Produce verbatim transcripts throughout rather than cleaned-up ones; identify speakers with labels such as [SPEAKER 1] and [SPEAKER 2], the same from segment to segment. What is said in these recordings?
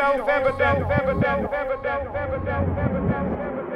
[SPEAKER 1] self-evident, evident, evident, evident, evident.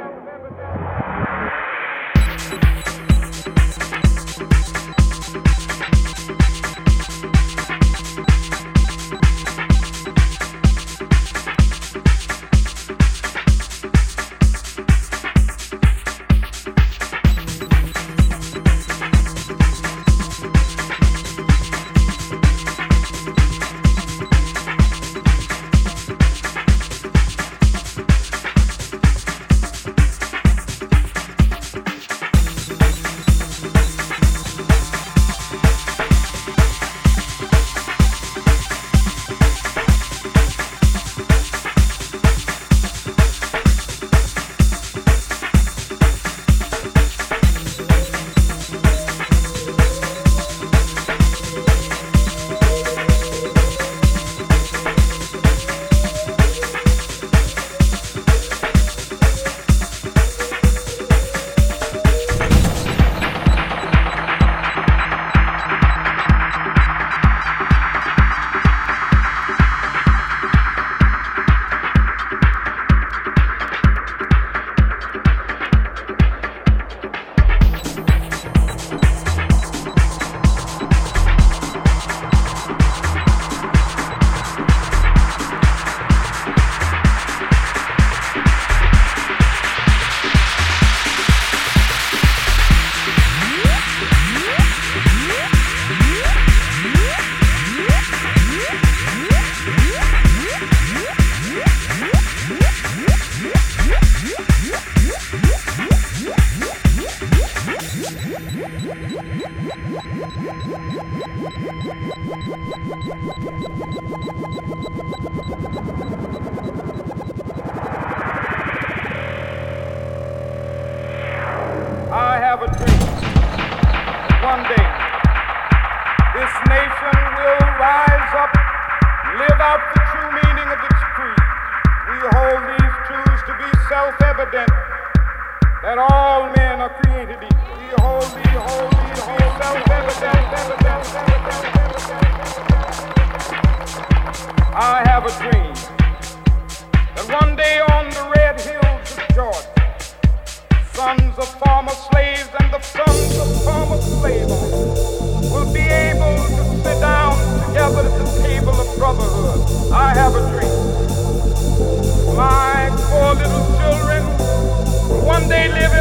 [SPEAKER 1] I have a dream. One day, this nation will rise up, live out the true meaning of its creed. We hold these truths to be self-evident, that all men are created equal. We hold, we hold, we hold self-evident, evident, evident, evident. I have a dream that one day on the red hills of Georgia, sons of former slaves and the sons of former slave owners will be able to sit down together at the table of brotherhood. I have a dream. My four little children will one day live